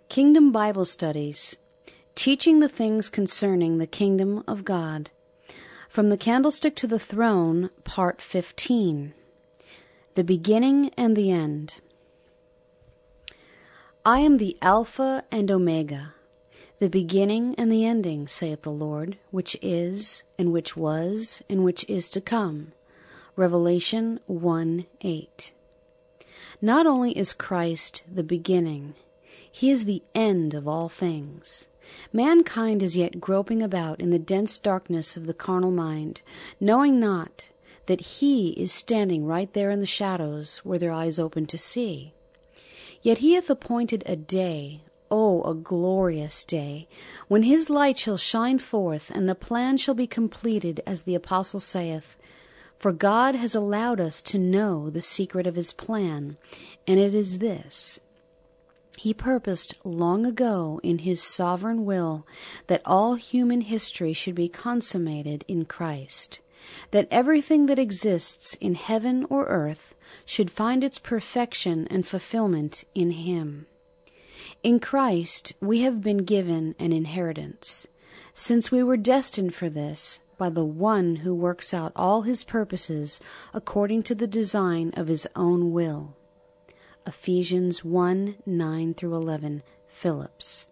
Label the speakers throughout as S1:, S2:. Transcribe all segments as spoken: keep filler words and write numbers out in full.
S1: Kingdom Bible Studies, Teaching the Things Concerning the Kingdom of God. From the Candlestick to the Throne, Part fifteen. The Beginning and the End. I am the Alpha and Omega, the beginning and the ending, saith the Lord, which is, and which was, and which is to come. Revelation one eight. Not only is Christ the beginning, He is the end of all things. Mankind is yet groping about in the dense darkness of the carnal mind, knowing not that He is standing right there in the shadows where their eyes open to see. Yet He hath appointed a day, oh, a glorious day, when His light shall shine forth, and the plan shall be completed, as the Apostle saith, For God has allowed us to know the secret of His plan, and it is this. He purposed long ago in His sovereign will that all human history should be consummated in Christ, that everything that exists in heaven or earth should find its perfection and fulfillment in Him. In Christ we have been given an inheritance, since we were destined for this by the One who works out all His purposes according to the design of His own will. Ephesians one nine through eleven, Phillips.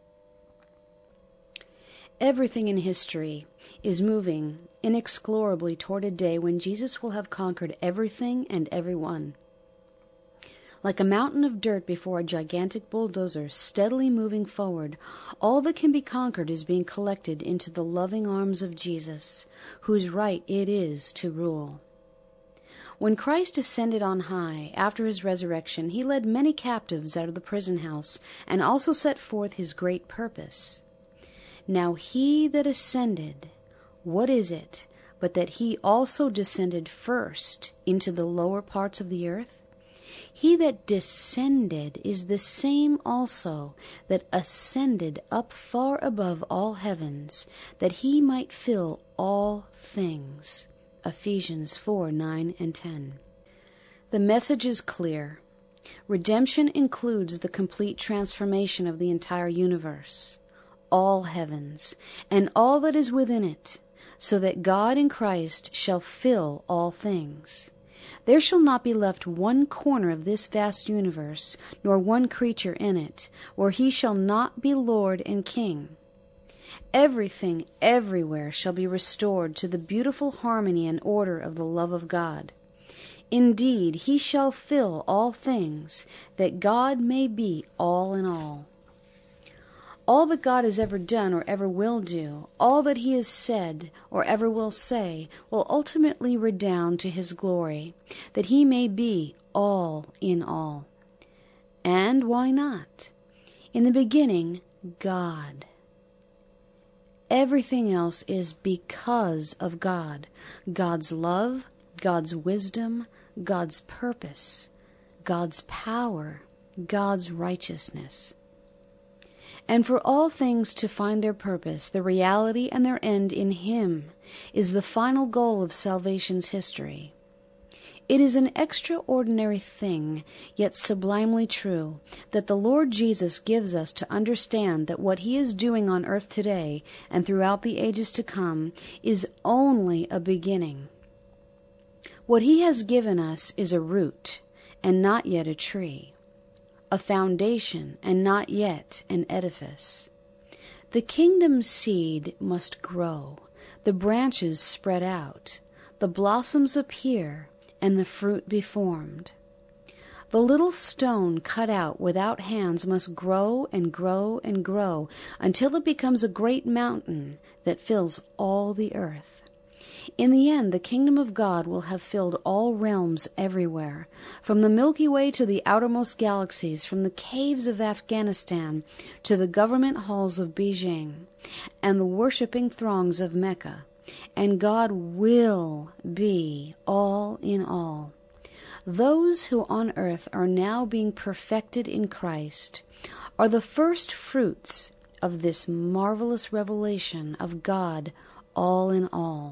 S1: Everything in history is moving inexorably toward a day when Jesus will have conquered everything and everyone. Like a mountain of dirt before a gigantic bulldozer steadily moving forward, all that can be conquered is being collected into the loving arms of Jesus, whose right it is to rule. When Christ ascended on high after His resurrection, He led many captives out of the prison house and also set forth His great purpose. Now He that ascended, what is it but that He also descended first into the lower parts of the earth? He that descended is the same also that ascended up far above all heavens, that He might fill all things. Ephesians four nine and ten. The message is clear. Redemption includes the complete transformation of the entire universe, all heavens, and all that is within it, so that God in Christ shall fill all things. There shall not be left one corner of this vast universe, nor one creature in it, where He shall not be Lord and King. Everything everywhere shall be restored to the beautiful harmony and order of the love of God. Indeed, He shall fill all things, that God may be all in all. All that God has ever done or ever will do, all that He has said or ever will say, will ultimately redound to His glory, that He may be all in all. And why not? In the beginning, God. Everything else is because of God. God's love, God's wisdom, God's purpose, God's power, God's righteousness. And for all things to find their purpose, their reality, and their end in Him is the final goal of salvation's history. It is an extraordinary thing, yet sublimely true, that the Lord Jesus gives us to understand that what He is doing on earth today and throughout the ages to come is only a beginning. What He has given us is a root and not yet a tree, a foundation and not yet an edifice. The kingdom seed must grow, the branches spread out, the blossoms appear, and the fruit be formed. The little stone cut out without hands must grow and grow and grow until it becomes a great mountain that fills all the earth. In the end, the kingdom of God will have filled all realms everywhere, from the Milky Way to the outermost galaxies, from the caves of Afghanistan to the government halls of Beijing, and the worshipping throngs of Mecca. And God will be all in all. Those who on earth are now being perfected in Christ are the first fruits of this marvelous revelation of God all in all.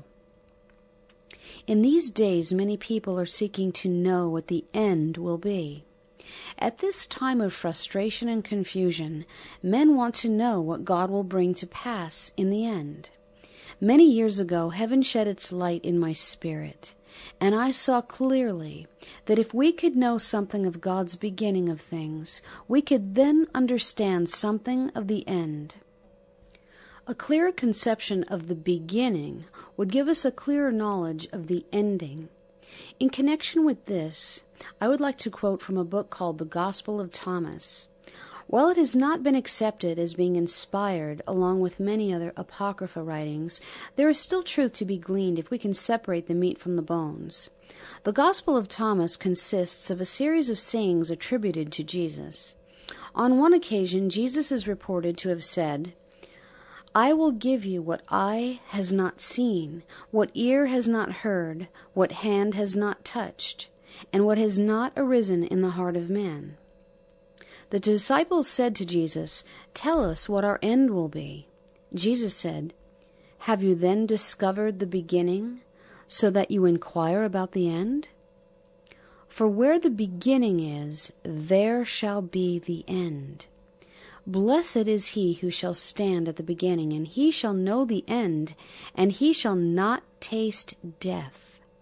S1: In these days, many people are seeking to know what the end will be. At this time of frustration and confusion, men want to know what God will bring to pass in the end. Many years ago, heaven shed its light in my spirit, and I saw clearly that if we could know something of God's beginning of things, we could then understand something of the end. A clearer conception of the beginning would give us a clearer knowledge of the ending. In connection with this, I would like to quote from a book called The Gospel of Thomas. While it has not been accepted as being inspired along with many other apocrypha writings, there is still truth to be gleaned if we can separate the meat from the bones. The Gospel of Thomas consists of a series of sayings attributed to Jesus. On one occasion, Jesus is reported to have said, "I will give you what eye has not seen, what ear has not heard, what hand has not touched, and what has not arisen in the heart of man." The disciples said to Jesus, "Tell us what our end will be." Jesus said, "Have you then discovered the beginning, so that you inquire about the end? For where the beginning is, there shall be the end. Blessed is he who shall stand at the beginning, and he shall know the end, and he shall not taste death."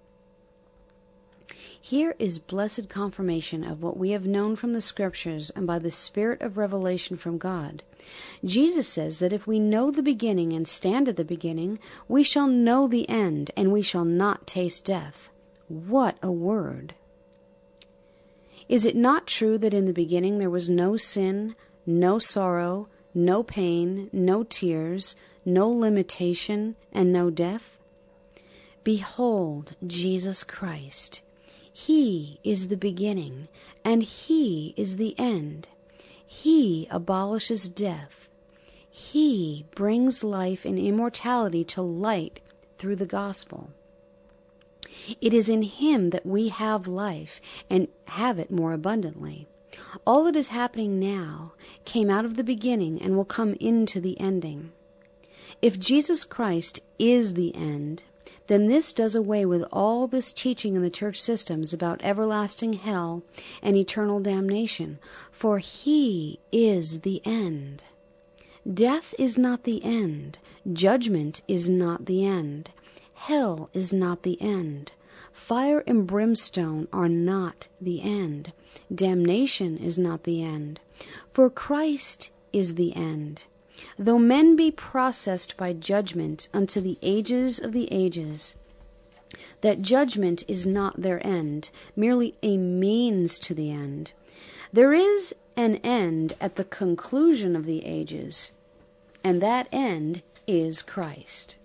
S1: Here is blessed confirmation of what we have known from the Scriptures and by the Spirit of revelation from God. Jesus says that if we know the beginning and stand at the beginning, we shall know the end, and we shall not taste death. What a word! Is it not true that in the beginning there was no sin, no sorrow, no pain, no tears, no limitation, and no death? Behold Jesus Christ. He is the beginning, and He is the end. He abolishes death. He brings life and immortality to light through the gospel. It is in Him that we have life, and have it more abundantly. All that is happening now came out of the beginning and will come into the ending. If Jesus Christ is the end, then this does away with all this teaching in the church systems about everlasting hell and eternal damnation, for He is the end. Death is not the end. Judgment is not the end. Hell is not the end. Fire and brimstone are not the end. Damnation is not the end. For Christ is the end. Though men be processed by judgment unto the ages of the ages, that judgment is not their end, merely a means to the end. There is an end at the conclusion of the ages, and that end is Christ.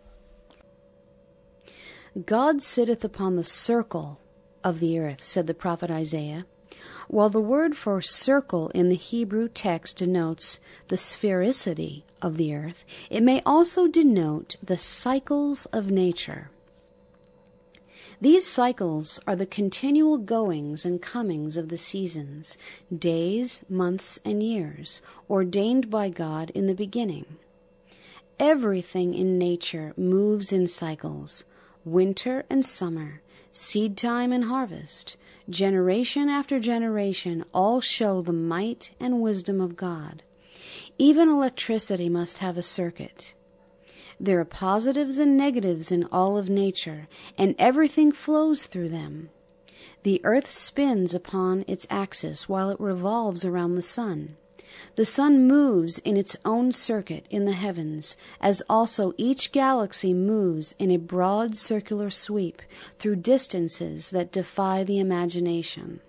S1: God sitteth upon the circle of the earth, said the prophet Isaiah. While the word for circle in the Hebrew text denotes the sphericity of the earth, it may also denote the cycles of nature. These cycles are the continual goings and comings of the seasons, days, months, and years, ordained by God in the beginning. Everything in nature moves in cycles, winter and summer, seed time and harvest. Generation after generation all show the might and wisdom of God. Even electricity must have a circuit. There are positives and negatives in all of nature, and everything flows through them. The earth spins upon its axis while it revolves around the sun. The sun moves in its own circuit in the heavens, as also each galaxy moves in a broad circular sweep through distances that defy the imagination.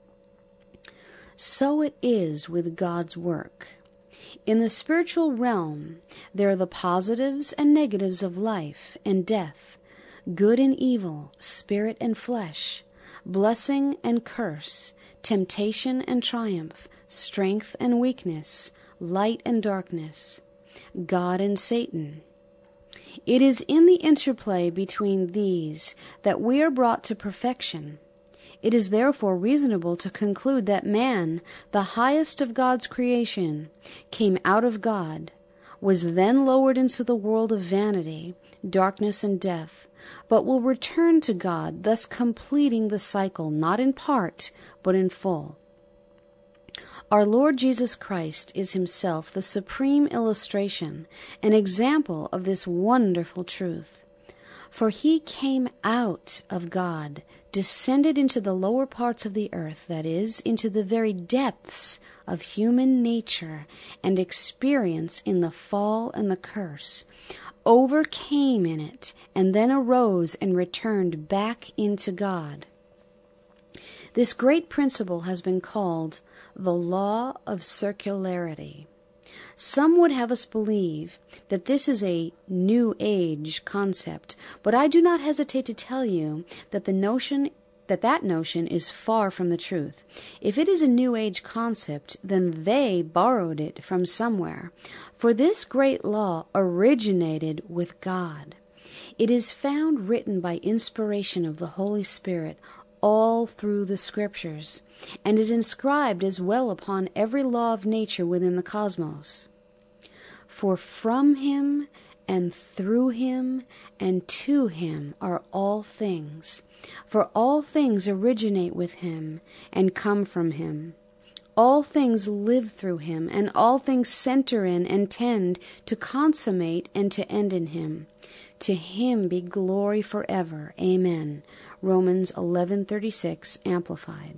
S1: So it is with God's work. In the spiritual realm, there are the positives and negatives of life and death, good and evil, spirit and flesh, blessing and curse, temptation and triumph, strength and weakness, light and darkness, God and Satan. It is in the interplay between these that we are brought to perfection. It is therefore reasonable to conclude that man, the highest of God's creation, came out of God, was then lowered into the world of vanity, darkness, and death, but will return to God, thus completing the cycle, not in part, but in full. Our Lord Jesus Christ is himself the supreme illustration, an example of this wonderful truth. For he came out of God, descended into the lower parts of the earth, that is, into the very depths of human nature and experience in the fall and the curse, overcame in it, and then arose and returned back into God. This great principle has been called the law of circularity. Some would have us believe that this is a New Age concept, but I do not hesitate to tell you that the notion that that notion is far from the truth. If it is a New Age concept, then they borrowed it from somewhere, for this great law originated with God. It is found written by inspiration of the Holy Spirit all through the Scriptures, and is inscribed as well upon every law of nature within the cosmos. For from him and through him and to him are all things. For all things originate with him and come from him. All things live through him, and all things center in and tend to consummate and to end in him. To him be glory forever. Amen. Romans eleven thirty-six, Amplified.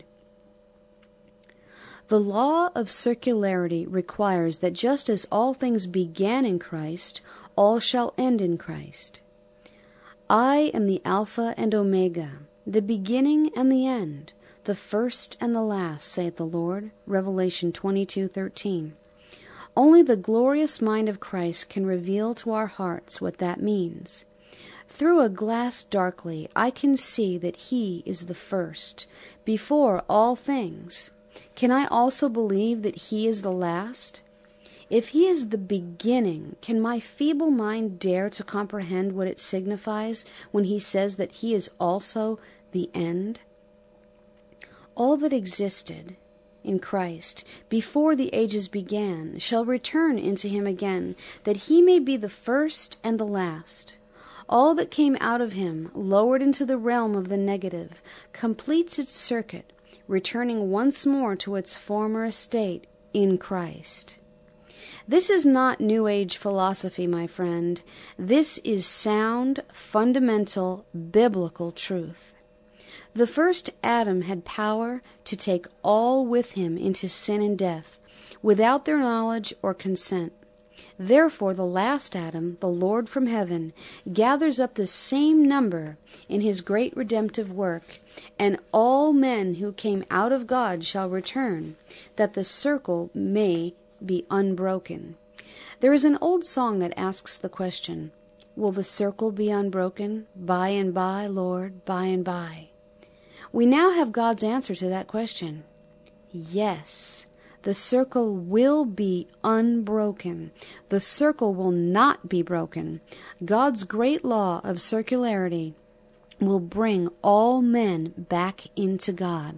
S1: The law of circularity requires that just as all things began in Christ, all shall end in Christ. I am the Alpha and Omega, the beginning and the end, the first and the last, saith the Lord. Revelation twenty-two thirteen. Only the glorious mind of Christ can reveal to our hearts what that means. Through a glass darkly, I can see that he is the first, before all things. Can I also believe that he is the last? If he is the beginning, can my feeble mind dare to comprehend what it signifies when he says that he is also the end? All that existed in Christ before the ages began shall return into him again, that he may be the first and the last. All that came out of him, lowered into the realm of the negative, completes its circuit, returning once more to its former estate in Christ. This is not New Age philosophy, my friend. This is sound, fundamental, biblical truth. The first Adam had power to take all with him into sin and death, without their knowledge or consent. Therefore the last Adam, the Lord from heaven, gathers up the same number in his great redemptive work, and all men who came out of God shall return, that the circle may be unbroken. There is an old song that asks the question, will the circle be unbroken? By and by, Lord, by and by. We now have God's answer to that question. Yes. The circle will be unbroken. The circle will not be broken. God's great law of circularity will bring all men back into God.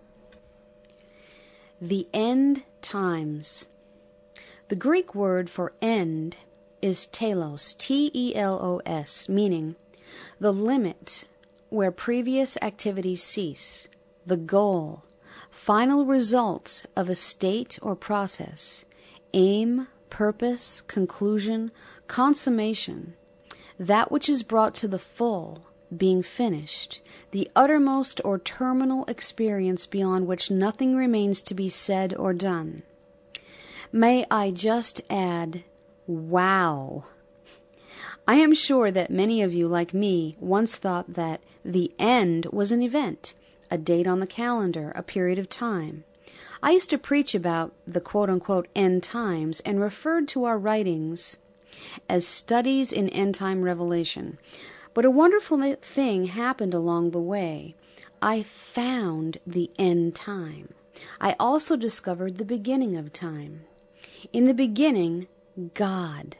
S1: The end times. The Greek word for end is telos, T E L O S, meaning the limit where previous activities cease, the goal, final result of a state or process, aim, purpose, conclusion, consummation, that which is brought to the full, being finished, the uttermost or terminal experience beyond which nothing remains to be said or done. May I just add, wow. I am sure that many of you, like me, once thought that the end was an event, a date on the calendar, a period of time. I used to preach about the quote-unquote end times and referred to our writings as studies in end-time revelation. But a wonderful thing happened along the way. I found the end time. I also discovered the beginning of time. In the beginning, God.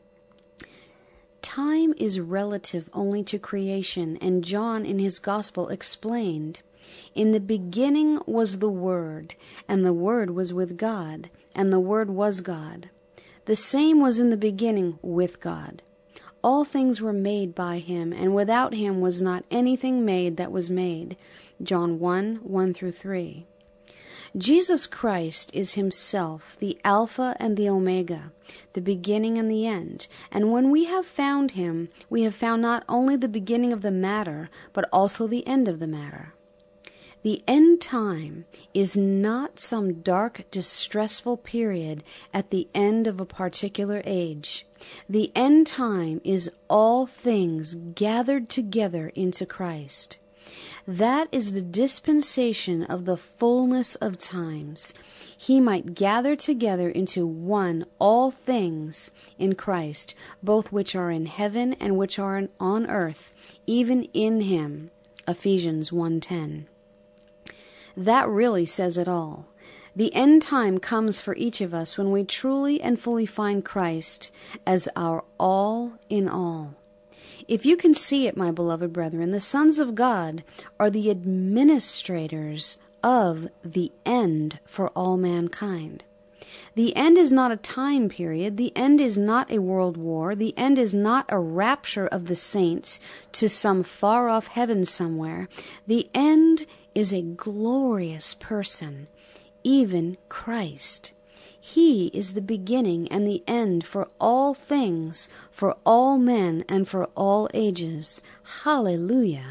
S1: Time is relative only to creation, and John in his Gospel explained, in the beginning was the Word, and the Word was with God, and the Word was God. The same was in the beginning with God. All things were made by him, and without him was not anything made that was made. John one, one through three. Jesus Christ is himself the Alpha and the Omega, the beginning and the end. And when we have found him, we have found not only the beginning of the matter, but also the end of the matter. The end time is not some dark, distressful period at the end of a particular age. The end time is all things gathered together into Christ. That is the dispensation of the fullness of times. He might gather together into one all things in Christ, both which are in heaven and which are on earth, even in him. Ephesians one ten. That really says it all. The end time comes for each of us when we truly and fully find Christ as our all in all. If you can see it, my beloved brethren, the sons of God are the administrators of the end for all mankind. The end is not a time period. The end is not a world war. The end is not a rapture of the saints to some far-off heaven somewhere. The end is a glorious person, even Christ. He is the beginning and the end for all things, for all men, and for all ages. Hallelujah.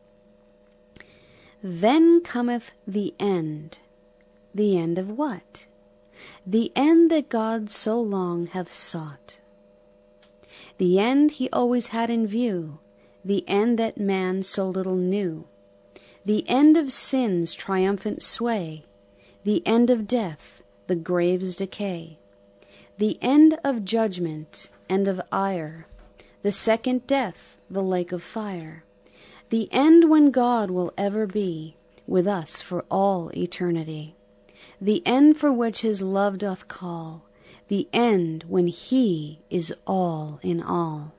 S1: Then cometh the end. The end of what? The end that God so long hath sought. The end he always had in view. The end that man so little knew. The end of sin's triumphant sway. The end of death, the grave's decay, the end of judgment and of ire, the second death, the lake of fire, the end when God will ever be with us for all eternity, the end for which his love doth call, the end when he is all in all.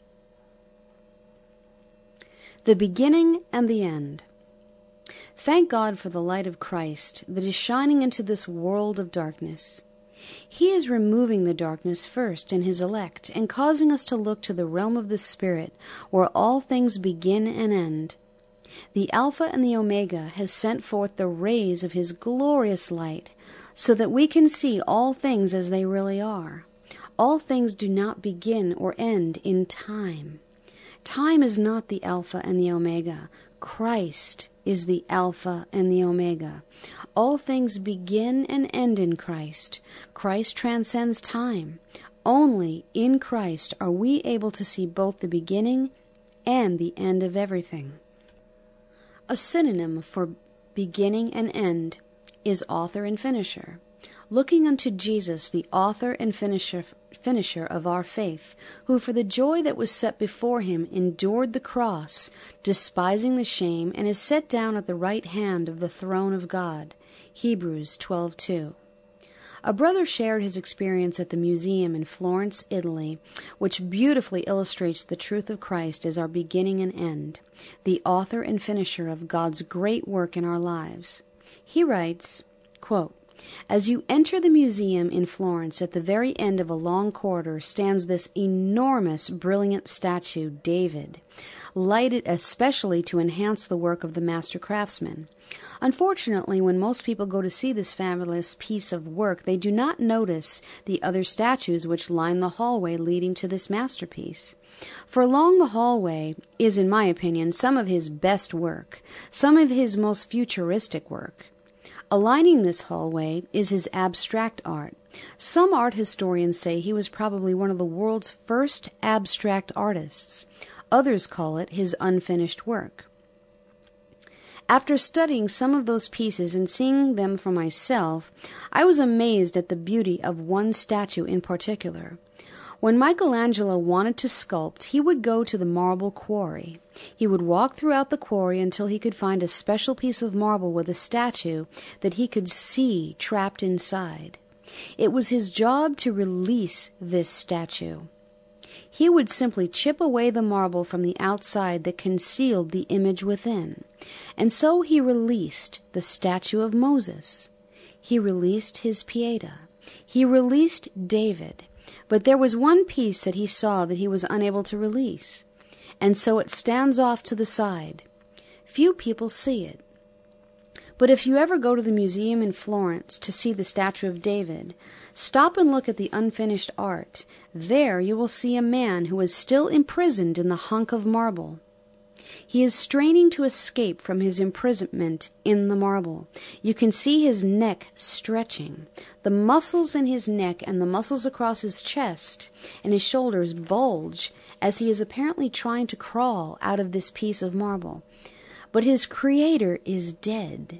S1: The beginning and the end. Thank God for the light of Christ that is shining into this world of darkness. He is removing the darkness first in his elect and causing us to look to the realm of the Spirit where all things begin and end. The Alpha and the Omega has sent forth the rays of his glorious light so that we can see all things as they really are. All things do not begin or end in time. Time is not the Alpha and the Omega. Christ is the Alpha and the Omega. All things begin and end in Christ. Christ transcends time. Only in Christ are we able to see both the beginning and the end of everything. A synonym for beginning and end is author and finisher. Looking unto Jesus, the author and finisher, finisher of our faith, who for the joy that was set before him endured the cross, despising the shame, and is set down at the right hand of the throne of God. Hebrews twelve two. A brother shared his experience at the museum in Florence, Italy, which beautifully illustrates the truth of Christ as our beginning and end, the author and finisher of God's great work in our lives. He writes, quote, "As you enter the museum in Florence, at the very end of a long corridor stands this enormous, brilliant statue, David, lighted especially to enhance the work of the master craftsman. Unfortunately, when most people go to see this fabulous piece of work, they do not notice the other statues which line the hallway leading to this masterpiece. For along the hallway is, in my opinion, some of his best work, some of his most futuristic work. Aligning this hallway is his abstract art. Some art historians say he was probably one of the world's first abstract artists. Others call it his unfinished work. After studying some of those pieces and seeing them for myself, I was amazed at the beauty of one statue in particular. When Michelangelo wanted to sculpt, he would go to the marble quarry. He would walk throughout the quarry until he could find a special piece of marble with a statue that he could see trapped inside. It was his job to release this statue. He would simply chip away the marble from the outside that concealed the image within. And so he released the statue of Moses. He released his Pieta. He released David. But there was one piece that he saw that he was unable to release, and so it stands off to the side. Few people see it. But if you ever go to the museum in Florence to see the statue of David, stop and look at the unfinished art. There you will see a man who is still imprisoned in the hunk of marble. He is straining to escape from his imprisonment in the marble. You can see his neck stretching. The muscles in his neck and the muscles across his chest and his shoulders bulge as he is apparently trying to crawl out of this piece of marble. But his creator is dead.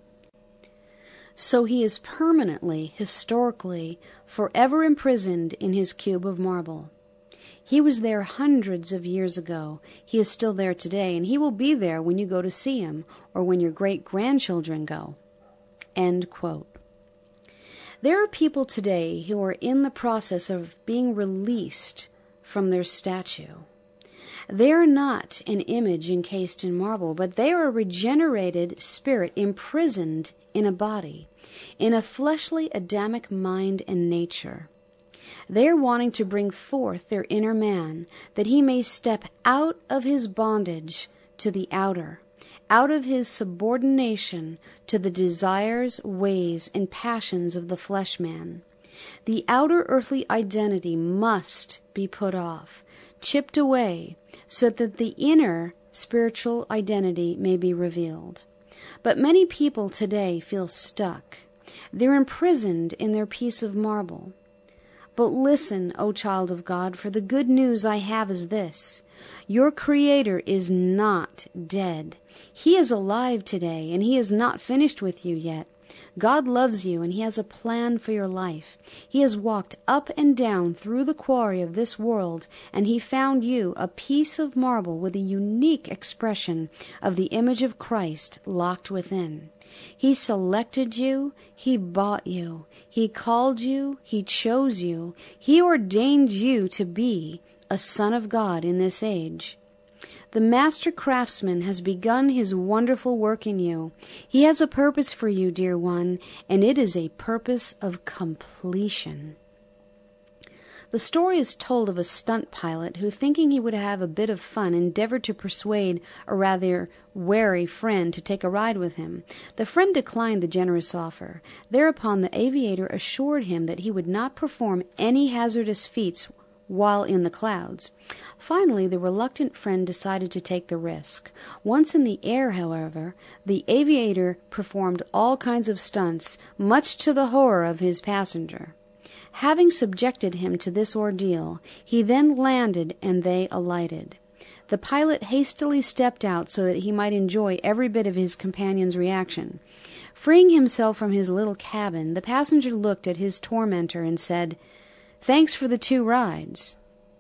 S1: So he is permanently, historically, forever imprisoned in his cube of marble. He was there hundreds of years ago. He is still there today, and he will be there when you go to see him, or when your great-grandchildren go. End quote. There are people today who are in the process of being released from their statue. They are not an image encased in marble, but they are a regenerated spirit imprisoned in a body, in a fleshly Adamic mind and nature. They are wanting to bring forth their inner man, that he may step out of his bondage to the outer, out of his subordination to the desires, ways, and passions of the flesh man. The outer earthly identity must be put off, chipped away, so that the inner spiritual identity may be revealed. But many people today feel stuck. They're imprisoned in their piece of marble. But listen, O child of God, for the good news I have is this. Your Creator is not dead. He is alive today, and He is not finished with you yet. God loves you, and He has a plan for your life. He has walked up and down through the quarry of this world, and He found you a piece of marble with a unique expression of the image of Christ locked within. He selected you, He bought you, He called you, He chose you, He ordained you to be a son of God in this age. The master craftsman has begun his wonderful work in you. He has a purpose for you, dear one, and it is a purpose of completion. The story is told of a stunt pilot who, thinking he would have a bit of fun, endeavored to persuade a rather wary friend to take a ride with him. The friend declined the generous offer. Thereupon the aviator assured him that he would not perform any hazardous feats while in the clouds. Finally, the reluctant friend decided to take the risk. Once in the air, however, the aviator performed all kinds of stunts, much to the horror of his passenger. Having subjected him to this ordeal, he then landed and they alighted. The pilot hastily stepped out so that he might enjoy every bit of his companion's reaction. Freeing himself from his little cabin, the passenger looked at his tormentor and said, "Thanks for the two rides."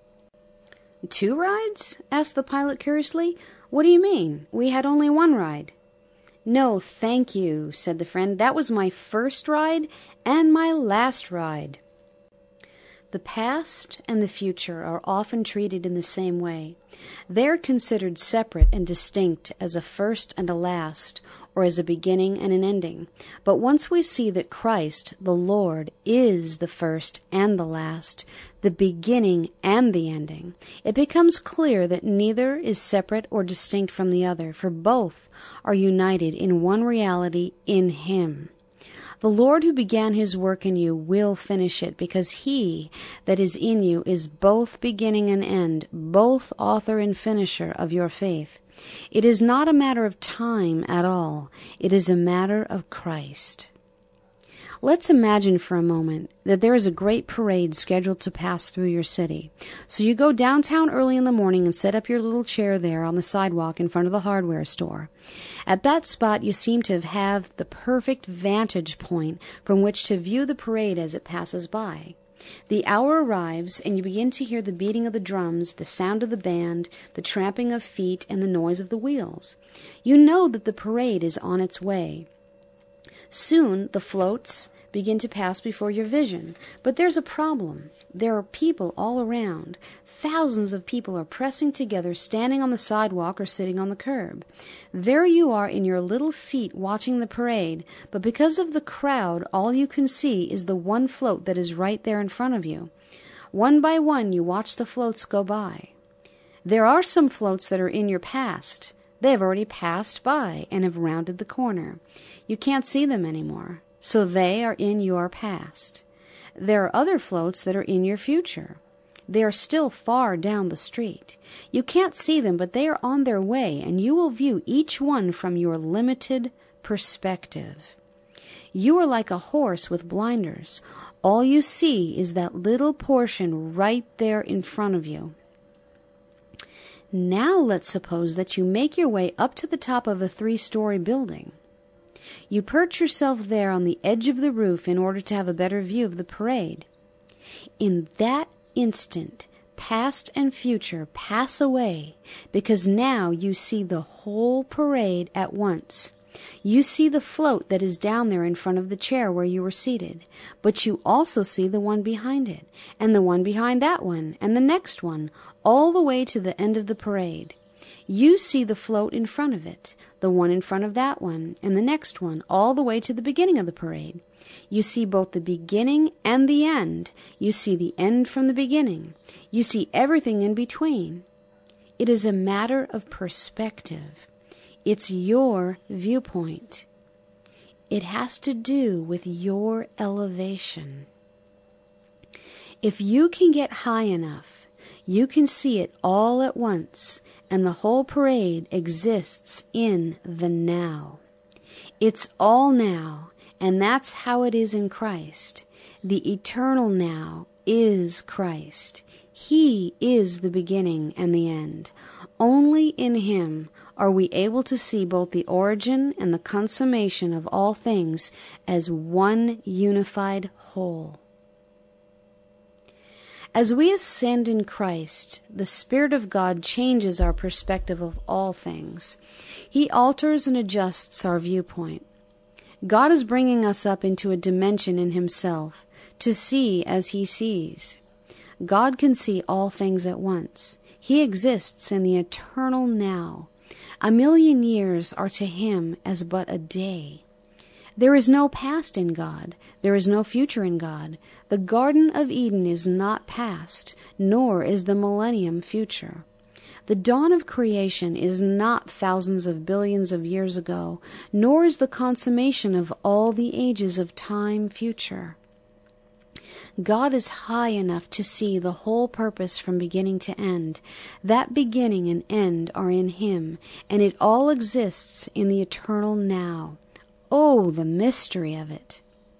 S1: "Two rides?" asked the pilot curiously. "What do you mean? We had only one ride." "No, thank you," said the friend. "That was my first ride and my last ride." The past and the future are often treated in the same way. They are considered separate and distinct as a first and a last, or as a beginning and an ending. But once we see that Christ, the Lord, is the first and the last, the beginning and the ending, it becomes clear that neither is separate or distinct from the other, for both are united in one reality in Him. The Lord who began His work in you will finish it, because He that is in you is both beginning and end, both author and finisher of your faith. It is not a matter of time at all. It is a matter of Christ. Let's imagine for a moment that there is a great parade scheduled to pass through your city. So you go downtown early in the morning and set up your little chair there on the sidewalk in front of the hardware store. At that spot you seem to have the perfect vantage point from which to view the parade as it passes by. The hour arrives, and you begin to hear the beating of the drums, the sound of the band, the tramping of feet, and the noise of the wheels. You know that the parade is on its way. Soon the floats begin to pass before your vision. But there's a problem. There are people all around. Thousands of people are pressing together, standing on the sidewalk or sitting on the curb. There you are in your little seat watching the parade, but because of the crowd, all you can see is the one float that is right there in front of you. One by one, you watch the floats go by. There are some floats that are in your past. They have already passed by and have rounded the corner. You can't see them anymore, so they are in your past. There are other floats that are in your future. They are still far down the street. You can't see them, but they are on their way, and you will view each one from your limited perspective. You are like a horse with blinders. All you see is that little portion right there in front of you. Now let's suppose that you make your way up to the top of a three-story building. You perch yourself there on the edge of the roof in order to have a better view of the parade. In that instant, past and future pass away because now you see the whole parade at once. You see the float that is down there in front of the chair where you were seated, but you also see the one behind it, and the one behind that one, and the next one, all the way to the end of the parade. You see the float in front of it, the one in front of that one, and the next one, all the way to the beginning of the parade. You see both the beginning and the end. You see the end from the beginning. You see everything in between. It is a matter of perspective. It's your viewpoint. It has to do with your elevation. If you can get high enough, you can see it all at once, and the whole parade exists in the now. It's all now, and that's how it is in Christ. The eternal now is Christ. He is the beginning and the end. Only in Him are we able to see both the origin and the consummation of all things as one unified whole. As we ascend in Christ, the Spirit of God changes our perspective of all things. He alters and adjusts our viewpoint. God is bringing us up into a dimension in Himself to see as He sees. God can see all things at once. He exists in the eternal now. A million years are to Him as but a day. There is no past in God. There is no future in God. The Garden of Eden is not past, nor is the millennium future. The dawn of creation is not thousands of billions of years ago, nor is the consummation of all the ages of time future. God is high enough to see the whole purpose from beginning to end. That beginning and end are in Him, and it all exists in the eternal now. Oh, the mystery of it!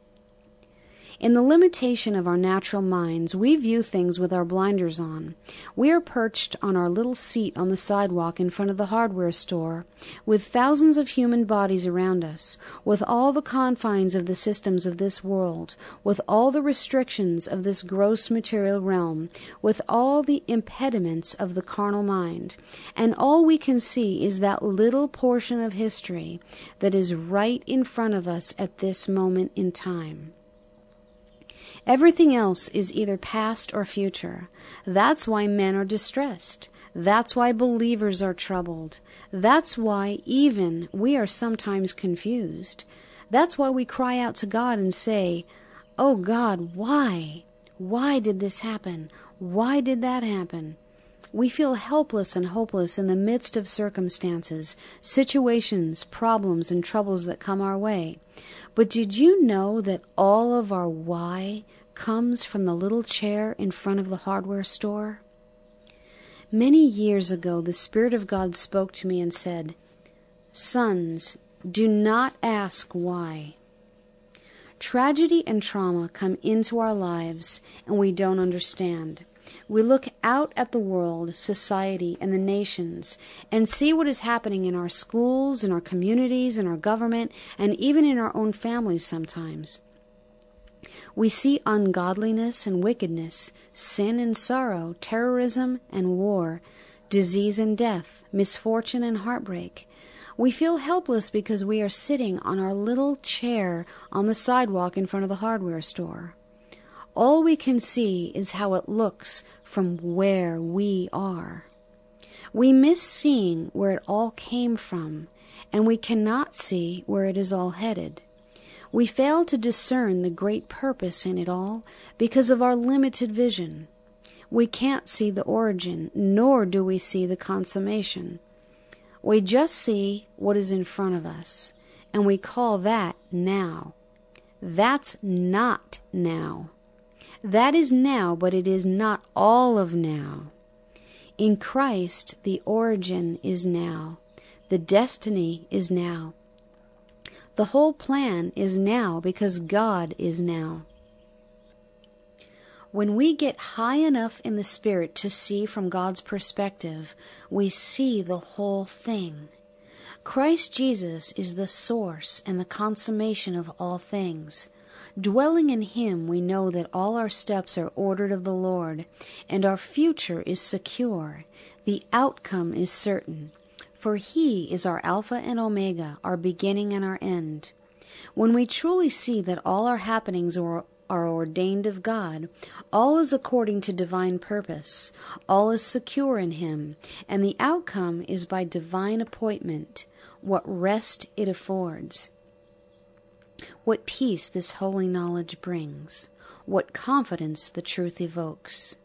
S1: In the limitation of our natural minds, we view things with our blinders on. We are perched on our little seat on the sidewalk in front of the hardware store, with thousands of human bodies around us, with all the confines of the systems of this world, with all the restrictions of this gross material realm, with all the impediments of the carnal mind. And all we can see is that little portion of history that is right in front of us at this moment in time. Everything else is either past or future. That's why men are distressed. That's why believers are troubled. That's why even we are sometimes confused. That's why we cry out to God and say, "Oh God, why? Why did this happen? Why did that happen?" We feel helpless and hopeless in the midst of circumstances, situations, problems, and troubles that come our way. But did you know that all of our why comes from the little chair in front of the hardware store? Many years ago, the Spirit of God spoke to me and said, "Sons, do not ask why." Tragedy and trauma come into our lives, and we don't understand. We look out at the world, society, and the nations, and see what is happening in our schools, in our communities, in our government, and even in our own families sometimes. We see ungodliness and wickedness, sin and sorrow, terrorism and war, disease and death, misfortune and heartbreak. We feel helpless because we are sitting on our little chair on the sidewalk in front of the hardware store. All we can see is how it looks from where we are. We miss seeing where it all came from, and we cannot see where it is all headed. We fail to discern the great purpose in it all because of our limited vision. We can't see the origin, nor do we see the consummation. We just see what is in front of us, and we call that now. That's not now. That is now, but it is not all of now. In Christ, the origin is now. The destiny is now. The whole plan is now because God is now. When we get high enough in the Spirit to see from God's perspective, we see the whole thing. Christ Jesus is the source and the consummation of all things. Dwelling in Him, we know that all our steps are ordered of the Lord, and our future is secure. The outcome is certain. For He is our Alpha and Omega, our beginning and our end. When we truly see that all our happenings are, are ordained of God, all is according to divine purpose, all is secure in Him, and the outcome is by divine appointment, what rest it affords. What peace this holy knowledge brings, what confidence the truth evokes.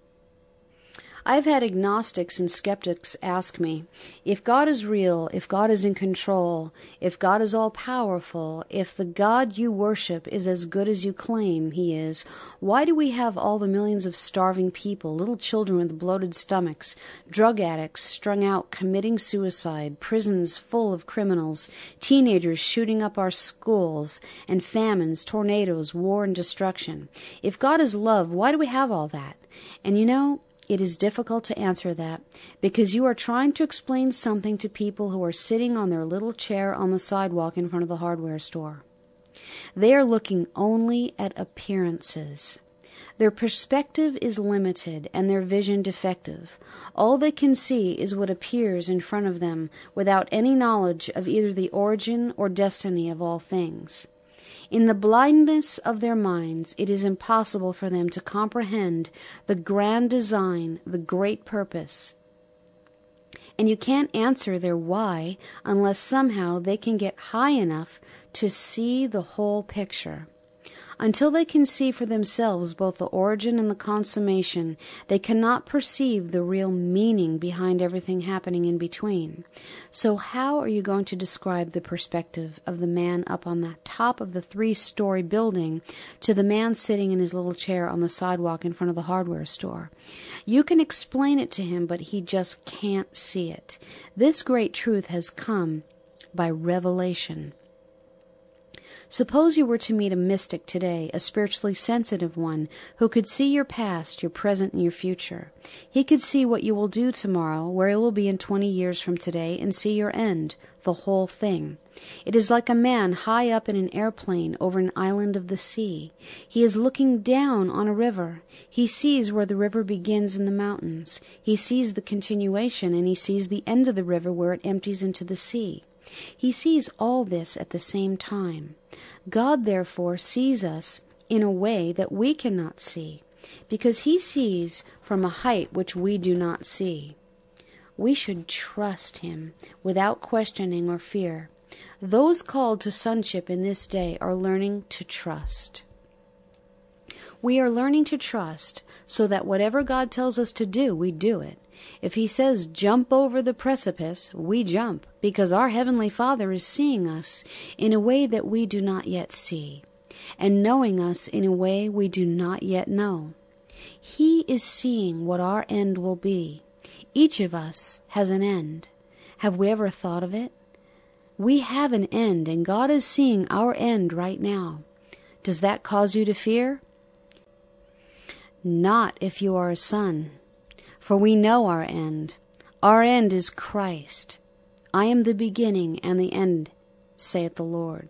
S1: I've had agnostics and skeptics ask me, if God is real, if God is in control, if God is all-powerful, if the God you worship is as good as you claim He is, why do we have all the millions of starving people, little children with bloated stomachs, drug addicts strung out committing suicide, prisons full of criminals, teenagers shooting up our schools, and famines, tornadoes, war, and destruction? If God is love, why do we have all that? And you know, it is difficult to answer that, because you are trying to explain something to people who are sitting on their little chair on the sidewalk in front of the hardware store. They are looking only at appearances. Their perspective is limited and their vision defective. All they can see is what appears in front of them without any knowledge of either the origin or destiny of all things. In the blindness of their minds, it is impossible for them to comprehend the grand design, the great purpose. And you can't answer their why unless somehow they can get high enough to see the whole picture. Until they can see for themselves both the origin and the consummation, they cannot perceive the real meaning behind everything happening in between. So how are you going to describe the perspective of the man up on the top of the three-story building to the man sitting in his little chair on the sidewalk in front of the hardware store? You can explain it to him, but he just can't see it. This great truth has come by revelation. Suppose you were to meet a mystic today, a spiritually sensitive one, who could see your past, your present, and your future. He could see what you will do tomorrow, where you will be in twenty years from today, and see your end, the whole thing. It is like a man high up in an airplane over an island of the sea. He is looking down on a river. He sees where the river begins in the mountains. He sees the continuation, and he sees the end of the river where it empties into the sea. He sees all this at the same time. God, therefore, sees us in a way that we cannot see, because He sees from a height which we do not see. We should trust Him without questioning or fear. Those called to sonship in this day are learning to trust. We are learning to trust so that whatever God tells us to do, we do it. If He says jump over the precipice, we jump, because our Heavenly Father is seeing us in a way that we do not yet see, and knowing us in a way we do not yet know. He is seeing what our end will be. Each of us has an end. Have we ever thought of it? We have an end, and God is seeing our end right now. Does that cause you to fear? Not if you are a son. For we know our end. Our end is Christ. I am the beginning and the end, saith the Lord.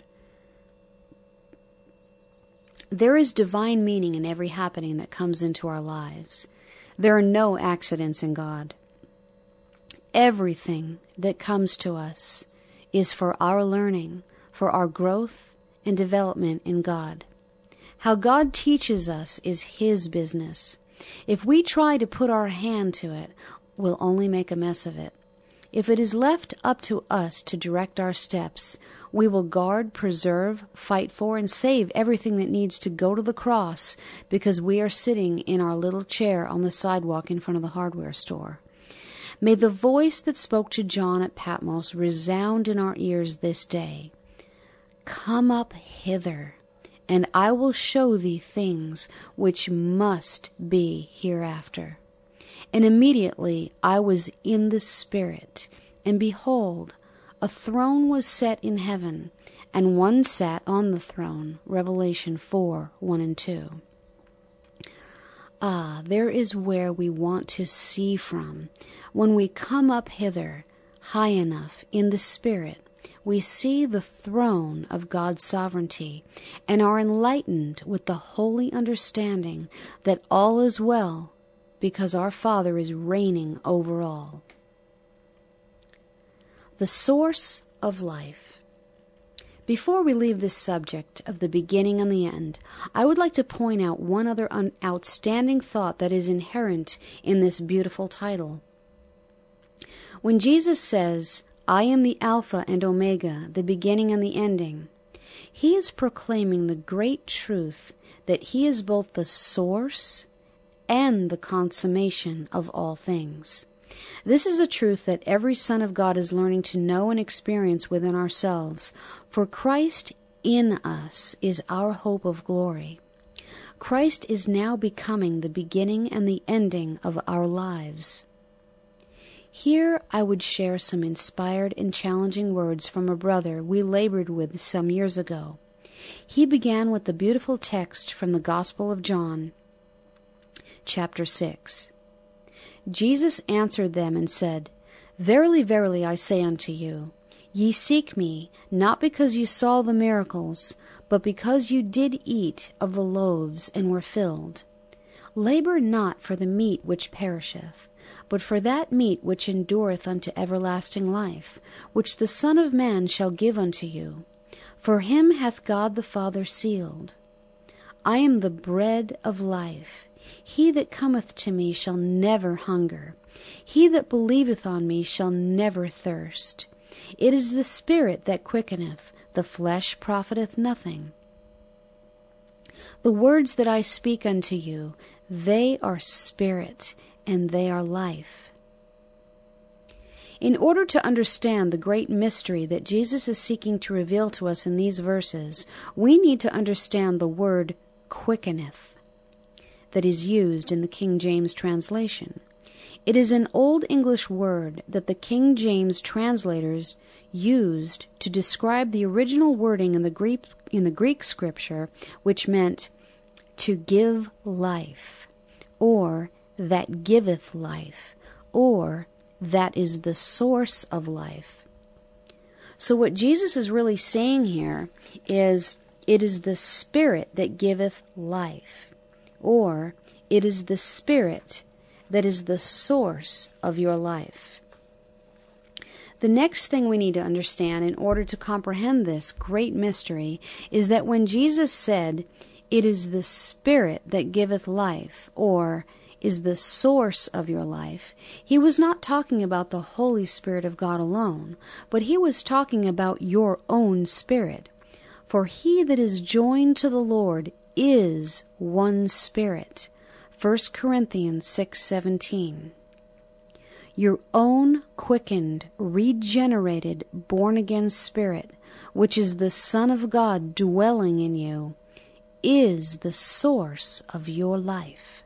S1: There is divine meaning in every happening that comes into our lives. There are no accidents in God. Everything that comes to us is for our learning, for our growth and development in God. How God teaches us is His business. If we try to put our hand to it, we'll only make a mess of it. If it is left up to us to direct our steps, we will guard, preserve, fight for, and save everything that needs to go to the cross because we are sitting in our little chair on the sidewalk in front of the hardware store. May the voice that spoke to John at Patmos resound in our ears this day. Come up hither, and I will show thee things which must be hereafter. And immediately I was in the Spirit, and behold, a throne was set in heaven, and one sat on the throne. Revelation four, one and two. Ah, there is where we want to see from. When we come up hither, high enough, in the Spirit, we see the throne of God's sovereignty, and are enlightened with the holy understanding that all is well, because our Father is reigning over all. The source of life. Before we leave this subject of the beginning and the end, I would like to point out one other un- outstanding thought that is inherent in this beautiful title. When Jesus says, I am the Alpha and Omega, the beginning and the ending, he is proclaiming the great truth that he is both the source and the consummation of all things. This is a truth that every son of God is learning to know and experience within ourselves, for Christ in us is our hope of glory. Christ is now becoming the beginning and the ending of our lives. Here I would share some inspired and challenging words from a brother we labored with some years ago. He began with the beautiful text from the Gospel of John, chapter six. Jesus answered them and said, Verily, verily, I say unto you, ye seek me, not because you saw the miracles, but because you did eat of the loaves and were filled. Labor not for the meat which perisheth, but for that meat which endureth unto everlasting life, which the Son of Man shall give unto you. For him hath God the Father sealed. I am the bread of life. He that cometh to me shall never hunger. He that believeth on me shall never thirst. It is the Spirit that quickeneth, the flesh profiteth nothing. The words that I speak unto you, they are spirit, and they are life. In order to understand the great mystery that Jesus is seeking to reveal to us in these verses, we need to understand the word quickeneth that is used in the King James translation. It is an Old English word that the King James translators used to describe the original wording in the Greek, in the Greek scripture, which meant to give life, or that giveth life, or that is the source of life. So what Jesus is really saying here is, it is the Spirit that giveth life, or it is the Spirit that is the source of your life. The next thing we need to understand in order to comprehend this great mystery is that when Jesus said, it is the Spirit that giveth life, or is the source of your life, he was not talking about the Holy Spirit of God alone, but he was talking about your own spirit. For he that is joined to the Lord is one spirit. First Corinthians six seventeen. Your own quickened, regenerated, born-again spirit, which is the Son of God dwelling in you, is the source of your life.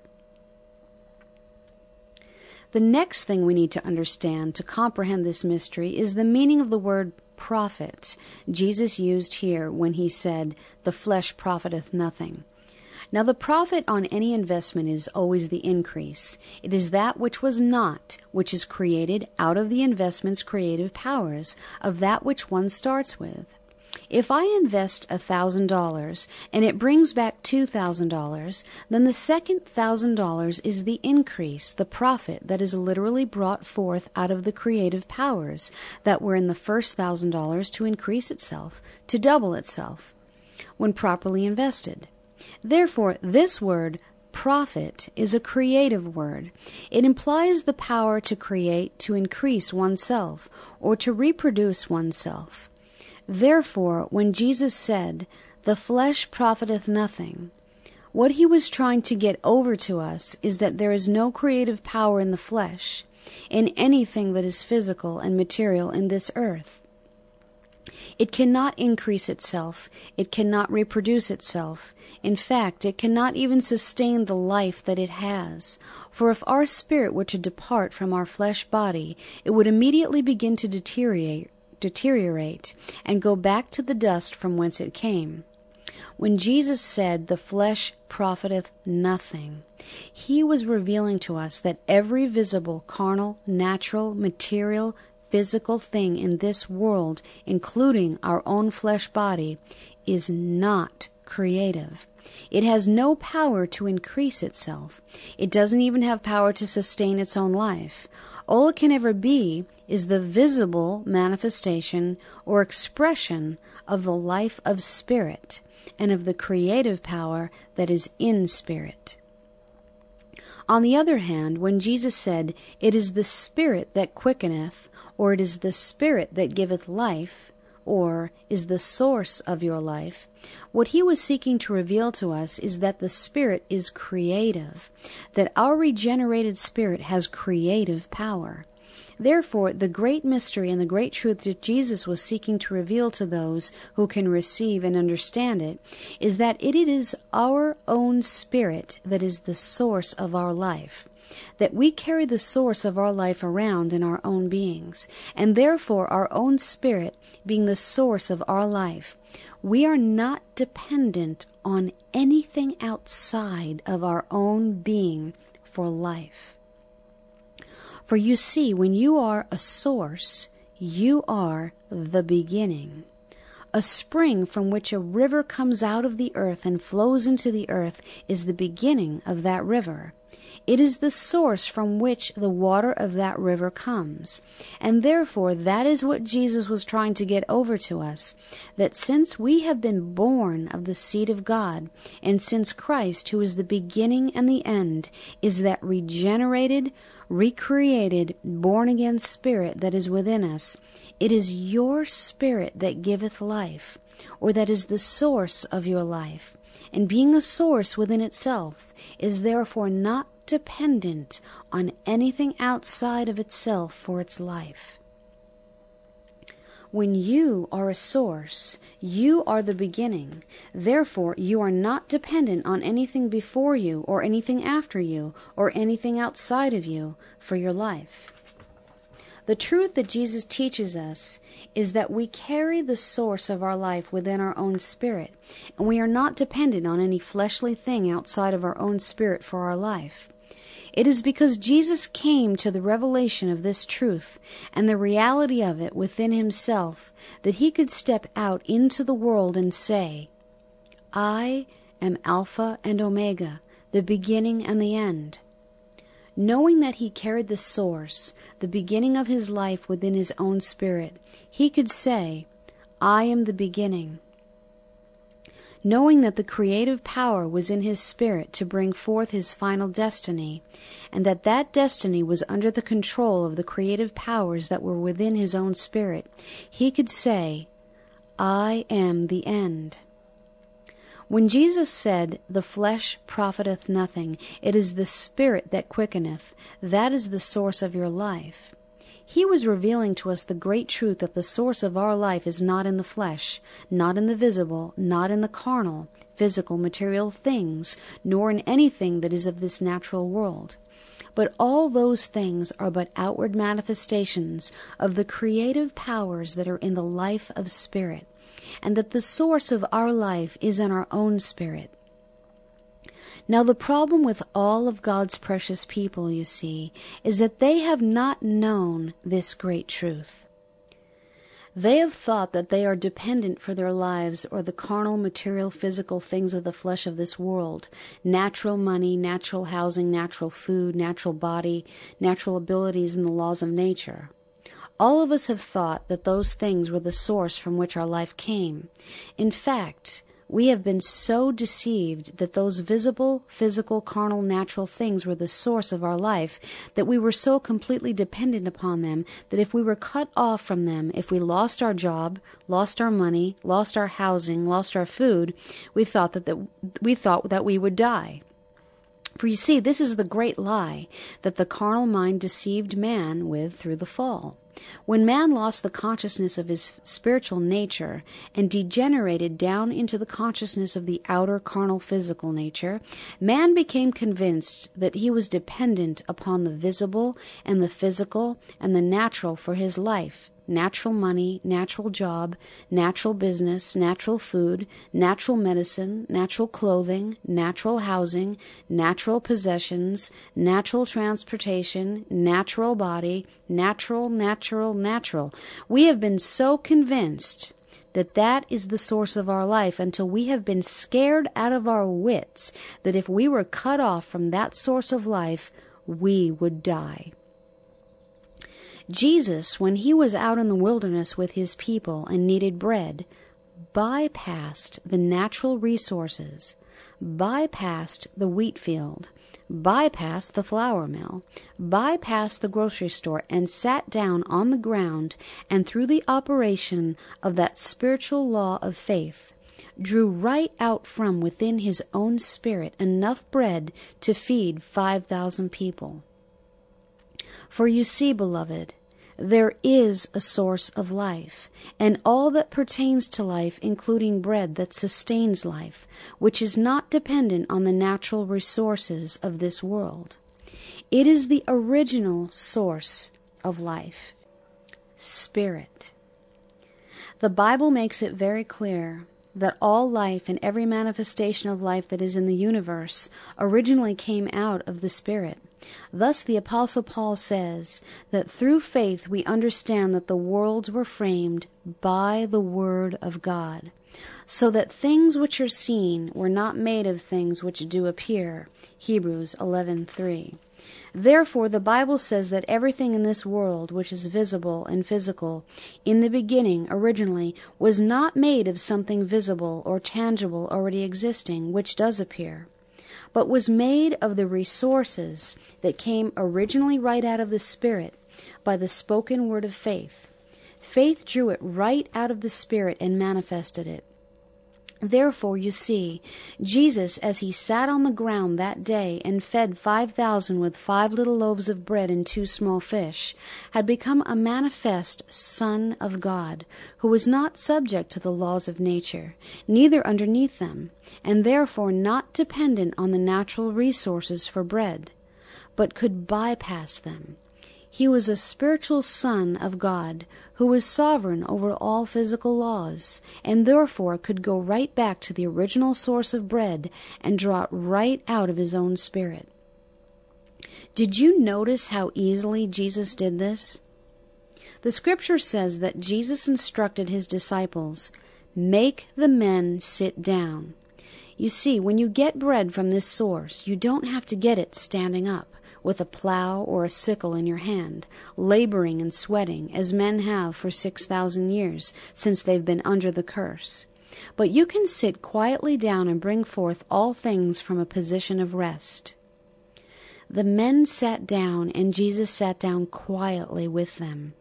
S1: The next thing we need to understand to comprehend this mystery is the meaning of the word prophet Jesus used here when he said, the flesh profiteth nothing. Now the profit on any investment is always the increase. It is that which was not, which is created out of the investment's creative powers, of that which one starts with. If I invest a thousand dollars and it brings back two thousand dollars, then the second thousand dollars is the increase, the profit that is literally brought forth out of the creative powers that were in the first thousand dollars to increase itself, to double itself, when properly invested. Therefore, this word, profit, is a creative word. It implies the power to create, to increase oneself, or to reproduce oneself. Therefore, when Jesus said, the flesh profiteth nothing, what he was trying to get over to us is that there is no creative power in the flesh. in anything that is physical and material in this earth. It cannot increase itself. It cannot reproduce itself. In fact, it cannot even sustain the life that it has. For if our spirit were to depart from our flesh body, it would immediately begin to deteriorate, deteriorate and go back to the dust from whence it came. When Jesus said, "The flesh profiteth nothing," he was revealing to us that every visible, carnal, natural, material, physical thing in this world, including our own flesh body, is not creative. It has no power to increase itself. It doesn't even have power to sustain its own life. All it can ever be is the visible manifestation or expression of the life of spirit and of the creative power that is in spirit. On the other hand, when Jesus said, "It is the Spirit that quickeneth," or "It is the Spirit that giveth life," or "is the source of your life," what he was seeking to reveal to us is that the Spirit is creative, that our regenerated spirit has creative power. Therefore, the great mystery and the great truth that Jesus was seeking to reveal to those who can receive and understand it is that it is our own spirit that is the source of our life, that we carry the source of our life around in our own beings, and therefore our own spirit being the source of our life, we are not dependent on anything outside of our own being for life. For you see, when you are a source, you are the beginning. A spring from which a river comes out of the earth and flows into the earth is the beginning of that river. It is the source from which the water of that river comes. And therefore, that is what Jesus was trying to get over to us, that since we have been born of the seed of God, and since Christ, who is the beginning and the end, is that regenerated, recreated, born-again spirit that is within us, it is your spirit that giveth life, or that is the source of your life. And being a source within itself is therefore not dependent on anything outside of itself for its life. When you are a source, you are the beginning. Therefore, you are not dependent on anything before you or anything after you or anything outside of you for your life. The truth that Jesus teaches us is that we carry the source of our life within our own spirit, and we are not dependent on any fleshly thing outside of our own spirit for our life. It is because Jesus came to the revelation of this truth and the reality of it within himself that he could step out into the world and say, "I am Alpha and Omega, the beginning and the end." Knowing that he carried the source, the beginning of his life within his own spirit, he could say, "I am the beginning." Knowing that the creative power was in his spirit to bring forth his final destiny, and that that destiny was under the control of the creative powers that were within his own spirit, he could say, "I am the end." When Jesus said, "The flesh profiteth nothing, it is the Spirit that quickeneth," that is the source of your life. He was revealing to us the great truth that the source of our life is not in the flesh, not in the visible, not in the carnal, physical, material things, nor in anything that is of this natural world. But all those things are but outward manifestations of the creative powers that are in the life of spirit, and that the source of our life is in our own spirit. Now the problem with all of God's precious people, you see, is that they have not known this great truth. They have thought that they are dependent for their lives or the carnal, material, physical things of the flesh of this world, natural money, natural housing, natural food, natural body, natural abilities, and the laws of nature. All of us have thought that those things were the source from which our life came. In fact, we have been so deceived that those visible, physical, carnal, natural things were the source of our life, that we were so completely dependent upon them that if we were cut off from them, if we lost our job, lost our money, lost our housing, lost our food, we thought that, that we thought that we would die. For you see, this is the great lie that the carnal mind deceived man with through the fall. When man lost the consciousness of his spiritual nature and degenerated down into the consciousness of the outer carnal physical nature, man became convinced that he was dependent upon the visible and the physical and the natural for his life. Natural money, natural job, natural business, natural food, natural medicine, natural clothing, natural housing, natural possessions, natural transportation, natural body, natural, natural, natural. We have been so convinced that that is the source of our life until we have been scared out of our wits that if we were cut off from that source of life, we would die. Jesus, when he was out in the wilderness with his people and needed bread, bypassed the natural resources, bypassed the wheat field, bypassed the flour mill, bypassed the grocery store, and sat down on the ground, and through the operation of that spiritual law of faith, drew right out from within his own spirit enough bread to feed five thousand people. For you see, beloved, there is a source of life, and all that pertains to life, including bread that sustains life, which is not dependent on the natural resources of this world. It is the original source of life, Spirit. The Bible makes it very clear that all life and every manifestation of life that is in the universe originally came out of the Spirit. Thus the Apostle Paul says that through faith we understand that the worlds were framed by the Word of God, so that things which are seen were not made of things which do appear. Hebrews eleven three. Therefore the Bible says that everything in this world which is visible and physical, in the beginning, originally, was not made of something visible or tangible already existing, which does appear, but was made of the resources that came originally right out of the Spirit by the spoken word of faith. Faith drew it right out of the Spirit and manifested it. Therefore, you see, Jesus, as he sat on the ground that day and fed five thousand with five little loaves of bread and two small fish, had become a manifest Son of God, who was not subject to the laws of nature, neither underneath them, and therefore not dependent on the natural resources for bread, but could bypass them. He was a spiritual Son of God who was sovereign over all physical laws, and therefore could go right back to the original source of bread and draw it right out of his own Spirit. Did you notice how easily Jesus did this? The Scripture says that Jesus instructed his disciples, "Make the men sit down." You see, when you get bread from this source, you don't have to get it standing up with a plow or a sickle in your hand, laboring and sweating, as men have for six thousand years since they've been under the curse. But you can sit quietly down and bring forth all things from a position of rest. The men sat down, and Jesus sat down quietly with them.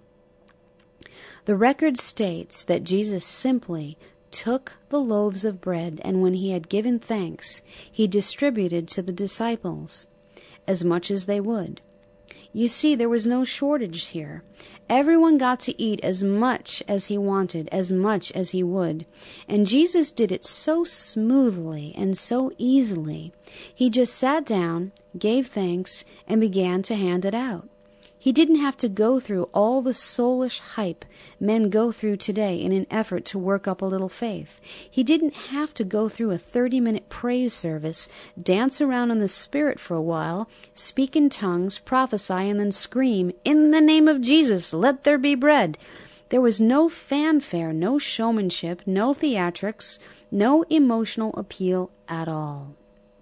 S1: The record states that Jesus simply took the loaves of bread, and when he had given thanks, he distributed to the disciples as much as they would. You see, there was no shortage here. Everyone got to eat as much as he wanted, as much as he would. And Jesus did it so smoothly and so easily. He just sat down, gave thanks, and began to hand it out. He didn't have to go through all the soulish hype men go through today in an effort to work up a little faith. He didn't have to go through a thirty-minute praise service, dance around in the Spirit for a while, speak in tongues, prophesy, and then scream, "In the name of Jesus, let there be bread." There was no fanfare, no showmanship, no theatrics, no emotional appeal at all.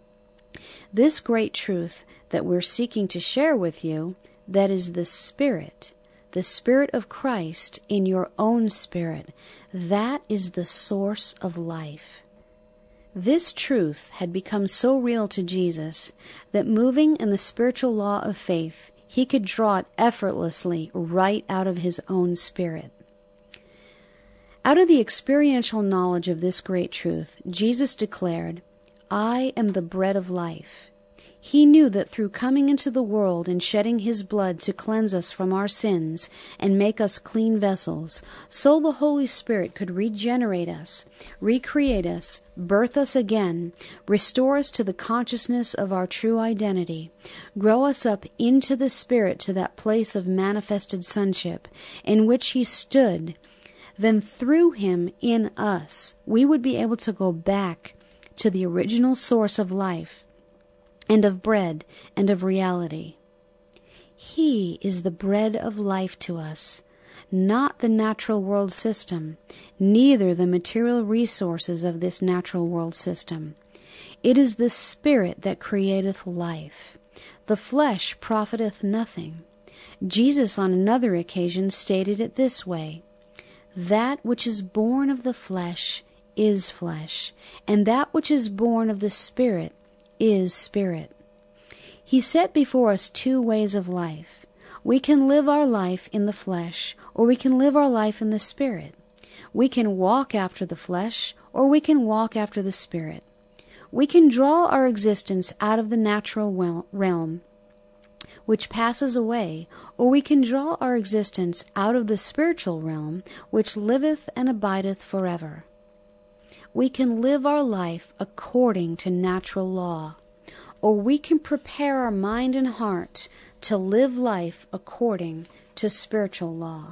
S1: This great truth that we're seeking to share with you, that is the Spirit, the Spirit of Christ in your own spirit. That is the source of life. This truth had become so real to Jesus that moving in the spiritual law of faith, he could draw it effortlessly right out of his own spirit. Out of the experiential knowledge of this great truth, Jesus declared, "I am the bread of life. He knew that through coming into the world and shedding his blood to cleanse us from our sins and make us clean vessels, so the Holy Spirit could regenerate us, recreate us, birth us again, restore us to the consciousness of our true identity, grow us up into the Spirit to that place of manifested sonship in which he stood. Then through him in us, we would be able to go back to the original source of life and of bread and of reality. He is the bread of life to us, not the natural world system, neither the material resources of this natural world system. It is the Spirit that createth life. The flesh profiteth nothing. Jesus on another occasion stated it this way: that which is born of the flesh is flesh, and that which is born of the Spirit is spirit. He set before us two ways of life. We can live our life in the flesh, or we can live our life in the Spirit. We can walk after the flesh, or we can walk after the Spirit. We can draw our existence out of the natural realm, which passes away, or we can draw our existence out of the spiritual realm, which liveth and abideth forever. We can live our life according to natural law, or we can prepare our mind and heart to live life according to spiritual law.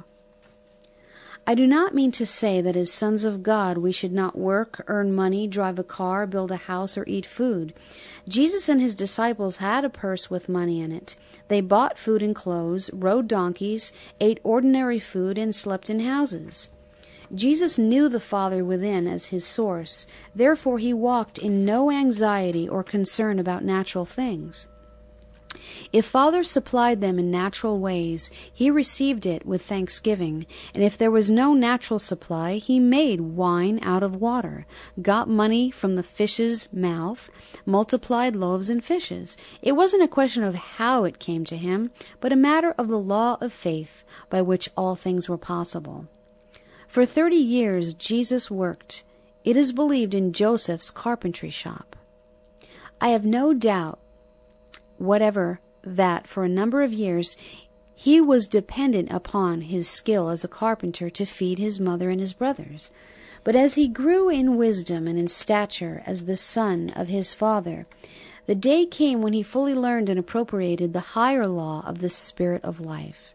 S1: I do not mean to say that as sons of God we should not work, earn money, drive a car, build a house, or eat food. Jesus and his disciples had a purse with money in it. They bought food and clothes, rode donkeys, ate ordinary food, and slept in houses. Jesus knew the Father within as his source. Therefore he walked in no anxiety or concern about natural things. If Father supplied them in natural ways, he received it with thanksgiving, and if there was no natural supply, he made wine out of water, got money from the fish's mouth, multiplied loaves and fishes. It wasn't a question of how it came to him, but a matter of the law of faith by which all things were possible. For thirty years Jesus worked, it is believed, in Joseph's carpentry shop. I have no doubt whatever that for a number of years he was dependent upon his skill as a carpenter to feed his mother and his brothers. But as he grew in wisdom and in stature as the son of his father, the day came when he fully learned and appropriated the higher law of the Spirit of life.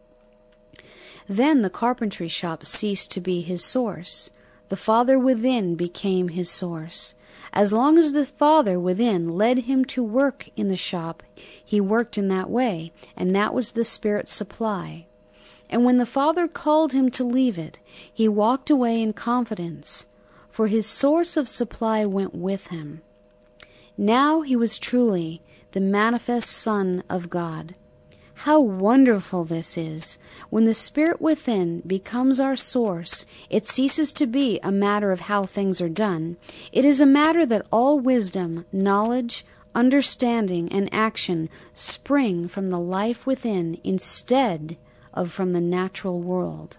S1: Then the carpentry shop ceased to be his source. The Father within became his source. As long as the Father within led him to work in the shop, he worked in that way, and that was the Spirit's supply. And when the Father called him to leave it, he walked away in confidence, for his source of supply went with him. Now he was truly the manifest Son of God. How wonderful this is! When the Spirit within becomes our source, it ceases to be a matter of how things are done. It is a matter that all wisdom, knowledge, understanding, and action spring from the life within instead of from the natural world.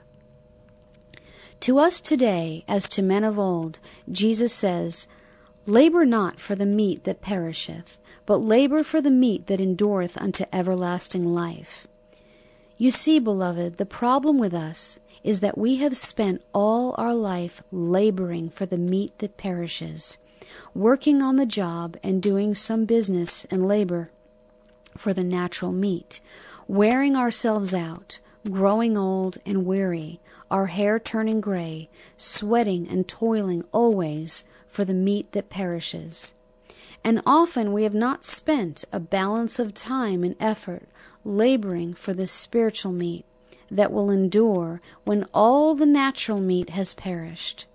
S1: To us today, as to men of old, Jesus says, "Labor not for the meat that perisheth, but labor for the meat that endureth unto everlasting life." You see, beloved, the problem with us is that we have spent all our life laboring for the meat that perishes, working on the job and doing some business and labor for the natural meat, wearing ourselves out, growing old and weary, our hair turning gray, sweating and toiling always for the meat that perishes. And often we have not spent a balance of time and effort laboring for the spiritual meat that will endure when all the natural meat has perished.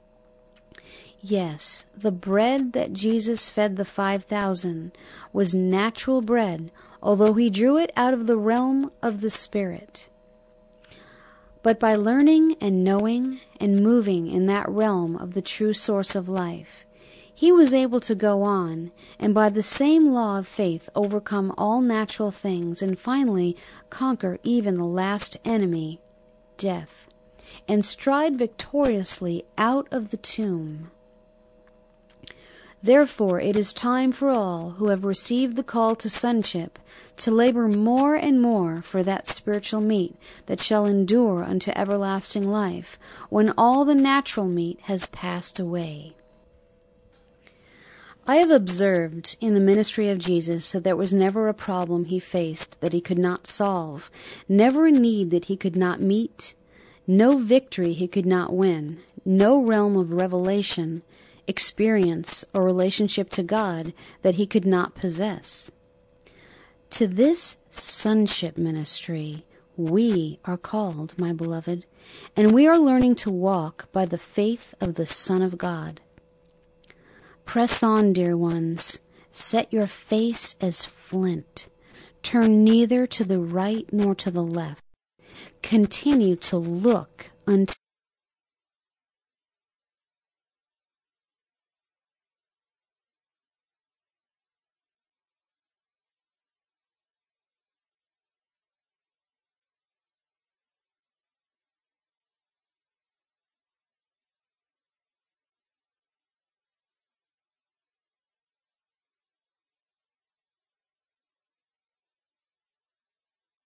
S1: Yes, the bread that Jesus fed the five thousand was natural bread, although he drew it out of the realm of the Spirit. But by learning and knowing and moving in that realm of the true source of life, he was able to go on, and by the same law of faith overcome all natural things, and finally conquer even the last enemy, death, and stride victoriously out of the tomb. Therefore it is time for all who have received the call to sonship to labor more and more for that spiritual meat that shall endure unto everlasting life, when all the natural meat has passed away. I have observed in the ministry of Jesus that there was never a problem he faced that he could not solve, never a need that he could not meet, no victory he could not win, no realm of revelation, experience, or relationship to God that he could not possess. To this sonship ministry we are called, my beloved, and we are learning to walk by the faith of the Son of God. Press on, dear ones. Set your face as flint. Turn neither to the right nor to the left. Continue to look unto